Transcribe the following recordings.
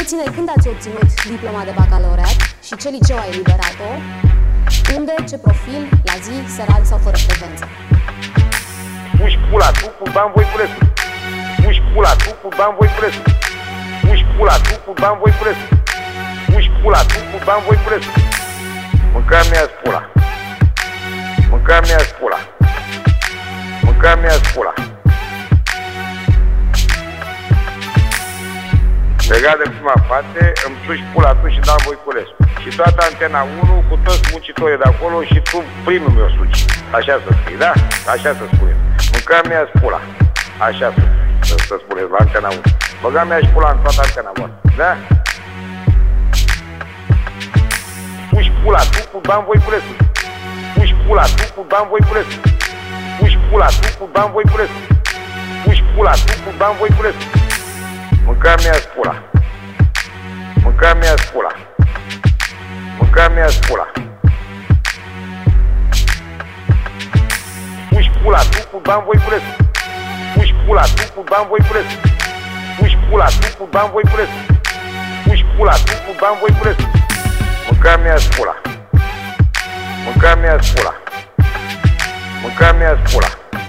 Spuneți-ne când ați obținut diploma de bacalaureat și ce liceu a eliberat-o, unde, ce profil, la zi, seral sau fără frecvență. Puși pula tu cu Dan Voiculescu. Puși pula tu cu Dan Voiculescu. Puși pula tu cu Dan Voiculescu. Puși pula tu cu Dan Voiculescu. Mânca mea spula. Mânca mea spula. Mânca mea spula. Legat de prima parte, îmi suși pula tu și Dan Voiculescu. Și toată Antena 1 cu toți muncitorii de acolo și tu primul meu suci. Așa să scrii, da? Așa să spunem. Mânca mea spula. Așa să spuneți la Antena 1. Băga mea și pula în toată Antena 1. Da? Puși pula tu cu Dan Voiculescu. Puși pula tu cu Dan Voiculescu. Puși pula tu cu Dan Voiculescu. Puși pula tu cu Dan Voiculescu. Mânca mea spula. Mânca mea spula. Mânca mea spula. Puși pula tu cu Dan Voiculescu. Puși pula tu cu Dan Voiculescu. Puși pula tu cu Dan Voiculescu. Puși pula tu cu Dan Voiculescu. Mânca mea spula. Mânca mea spula. Mânca mea spula.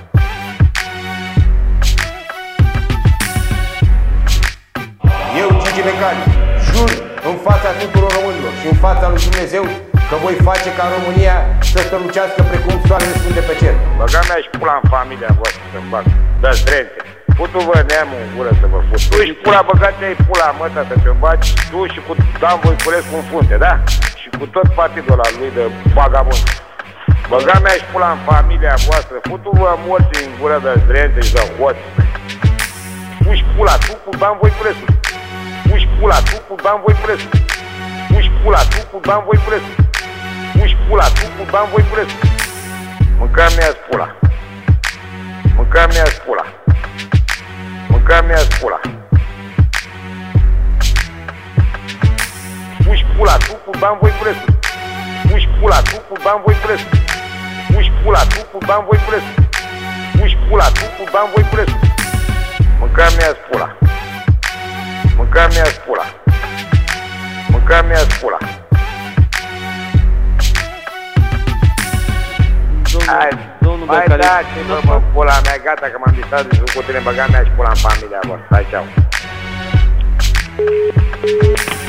Eu, Gigi Becali, jur în fața tuturor românilor și în fața lui Dumnezeu că voi face ca România să strălucească precum soarele sfânt de pe cer. Băga mea și pula în familia voastră să-mi bag. Dă-ți drente. Putu-vă neamul în gură să vă fut. Tu și pula băgați-ai pula măta să te bagi. Tu și cu Dan Voiculescu în frunte, da? Și cu tot partidul ăla lui de vagabond. Băga mea și pula în familia voastră. Putu-vă morții în gură de drente și de hoți. Puși pula tu cu Dan Voiculescu. Puși pula tu cu Dan Voiculescu. Puși pula tu cu Dan Voiculescu. Puși pula tu cu Dan Voiculescu. Mânca mea spula. Mânca mea spula. Mânca mea spula. Puși pula tu cu Dan Voiculescu. Puși pula tu cu Dan Voiculescu. Puși pula tu cu Dan Voiculescu. Puși pula tu cu Dan Voiculescu. Mânca mea spula. Mânca mea spula. Mânca mea spula. Domnul Hai dați-vă, mă, pula mea, gata că m-am distrat de cu tine, băga mea și pula în familia voastră. Hai, ceau.